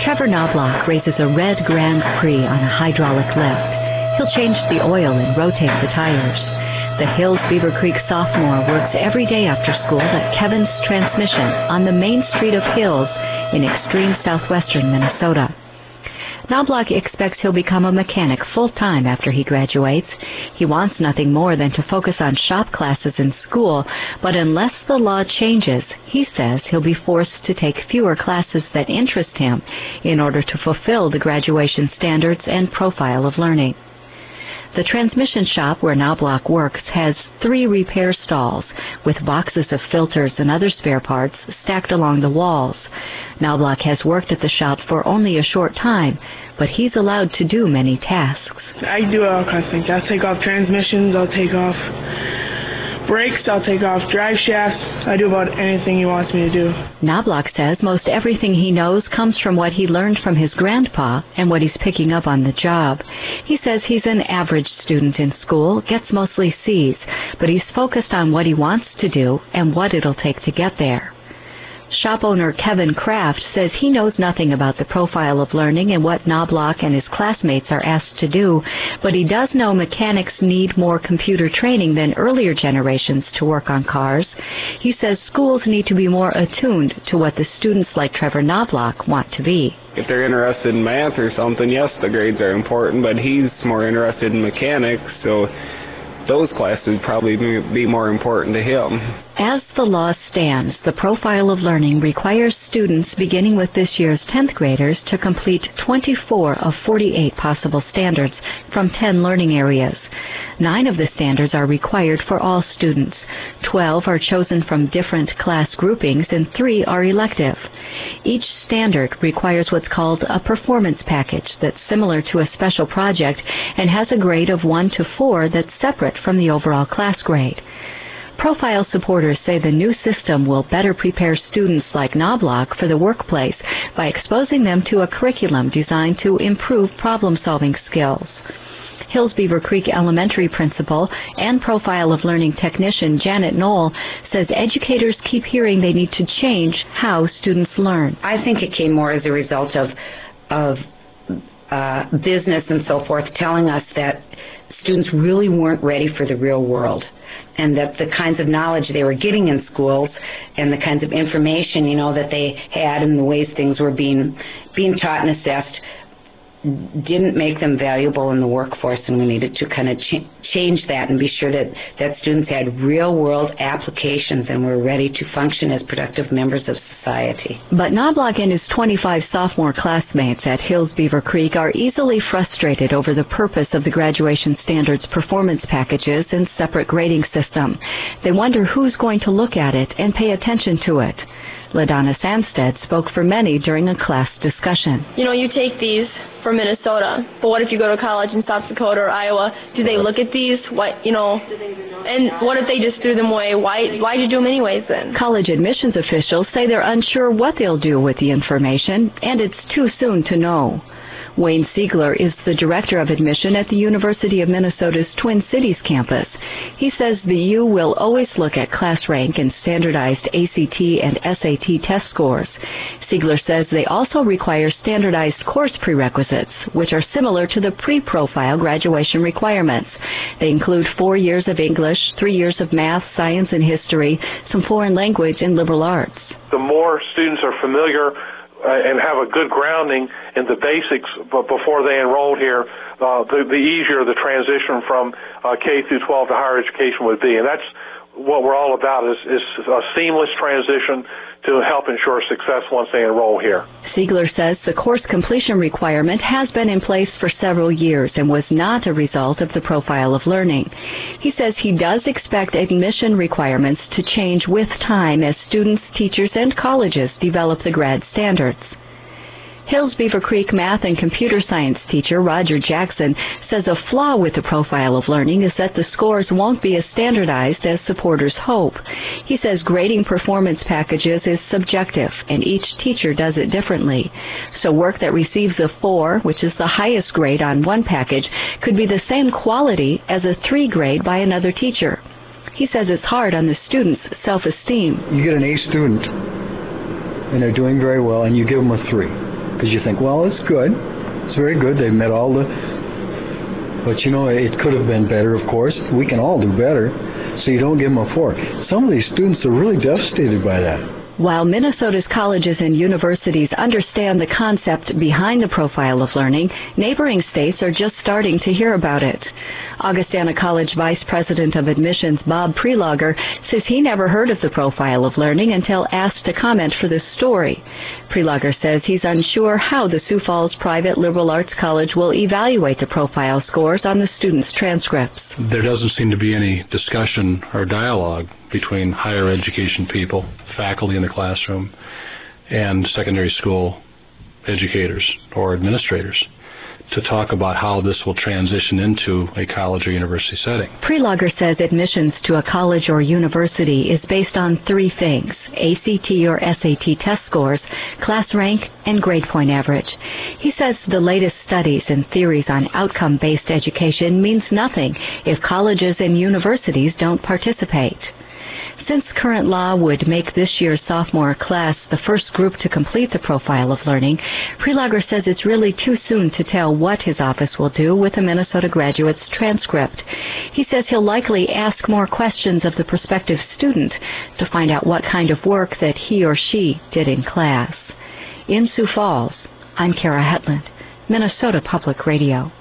Trevor Knobloch races a red Grand Prix on a hydraulic lift. He'll change the oil and rotate the tires. The Hills Beaver Creek sophomore works every day after school at Kevin's Transmission on the main street of Hills in extreme southwestern Minnesota. Knobloch expects he'll become a mechanic full-time after he graduates. He wants nothing more than to focus on shop classes in school, but unless the law changes, he says he'll be forced to take fewer classes that interest him in order to fulfill the graduation standards and profile of learning. The transmission shop where Knobloch works has 3 repair stalls with boxes of filters and other spare parts stacked along the walls. Knobloch has worked at the shop for only a short time, but he's allowed to do many tasks. I do all kinds of things. I'll take off transmissions, I'll take off brakes, I'll take off drive shafts. I do about anything he wants me to do. Knobloch says most everything he knows comes from what he learned from his grandpa and what he's picking up on the job. He says he's an average student in school, gets mostly C's, but he's focused on what he wants to do and what it'll take to get there. Shop owner Kevin Kraft says he knows nothing about the profile of learning and what Knobloch and his classmates are asked to do, but he does know mechanics need more computer training than earlier generations to work on cars. He says schools need to be more attuned to what the students like Trevor Knobloch want to be. If they're interested in math or something, yes, the grades are important, but he's more interested in mechanics, so those classes would probably be more important to him. As the law stands, the profile of learning requires students beginning with this year's 10th graders to complete 24 of 48 possible standards from 10 learning areas. 9 of the standards are required for all students. 12 are chosen from different class groupings and 3 are elective. Each standard requires what's called a performance package that's similar to a special project and has a grade of 1 to 4 that's separate from the overall class grade. Profile supporters say the new system will better prepare students like Knobloch for the workplace by exposing them to a curriculum designed to improve problem-solving skills. Hills Beaver Creek Elementary principal and Profile of Learning technician Janet Knoll says educators keep hearing they need to change how students learn. I think it came more as a result of business and so forth telling us that students really weren't ready for the real world, and that the kinds of knowledge they were getting in schools and the kinds of information, that they had and the ways things were being taught and assessed didn't make them valuable in the workforce, and we needed to kind of change that and be sure that students had real-world applications and were ready to function as productive members of society. But Knobloch and his 25 sophomore classmates at Hills Beaver Creek are easily frustrated over the purpose of the graduation standards performance packages and separate grading system. They wonder who's going to look at it and pay attention to it. LaDonna Samstead spoke for many during a class discussion. You take these for Minnesota, but what if you go to college in South Dakota or Iowa? Do they look at these? And what if they just threw them away? Why'd you do them anyways then? College admissions officials say they're unsure what they'll do with the information, and it's too soon to know. Wayne Siegler is the director of admission at the University of Minnesota's Twin Cities campus. He says the U will always look at class rank and standardized ACT and SAT test scores. Siegler says they also require standardized course prerequisites, which are similar to the pre-profile graduation requirements. They include 4 years of English, 3 years of math, science, and history, some foreign language, and liberal arts. The more students are familiar and have a good grounding in the basics before they enrolled here, the easier the transition from K through 12 to higher education would be. And that's what we're all about, is a seamless transition to help ensure success once they enroll here. Siegler says the course completion requirement has been in place for several years and was not a result of the profile of learning. He says he does expect admission requirements to change with time as students, teachers, and colleges develop the grad standards. Hills Beaver Creek math and computer science teacher Roger Jackson says a flaw with the profile of learning is that the scores won't be as standardized as supporters hope. He says grading performance packages is subjective, and each teacher does it differently. So work that receives a 4, which is the highest grade on one package, could be the same quality as a 3 grade by another teacher. He says it's hard on the student's self-esteem. You get an A student, and they're doing very well, and you give them a 3. because you think, well, it's good. It's very good. They've met all the... But, you know, it could have been better, of course. We can all do better, so you don't give them a 4. Some of these students are really devastated by that. While Minnesota's colleges and universities understand the concept behind the profile of learning, neighboring states are just starting to hear about it. Augustana College Vice President of Admissions Bob Prelogger says he never heard of the profile of learning until asked to comment for this story. Prelogger says he's unsure how the Sioux Falls Private Liberal Arts College will evaluate the profile scores on the students' transcripts. There doesn't seem to be any discussion or dialogue between higher education people, faculty in the classroom, and secondary school educators or administrators to talk about how this will transition into a college or university setting. Prelogger says admissions to a college or university is based on 3 things: ACT or SAT test scores, class rank, and grade point average. He says the latest studies and theories on outcome-based education means nothing if colleges and universities don't participate. Since current law would make this year's sophomore class the first group to complete the profile of learning, Prelogger says it's really too soon to tell what his office will do with a Minnesota graduate's transcript. He says he'll likely ask more questions of the prospective student to find out what kind of work that he or she did in class. In Sioux Falls, I'm Kara Hetland, Minnesota Public Radio.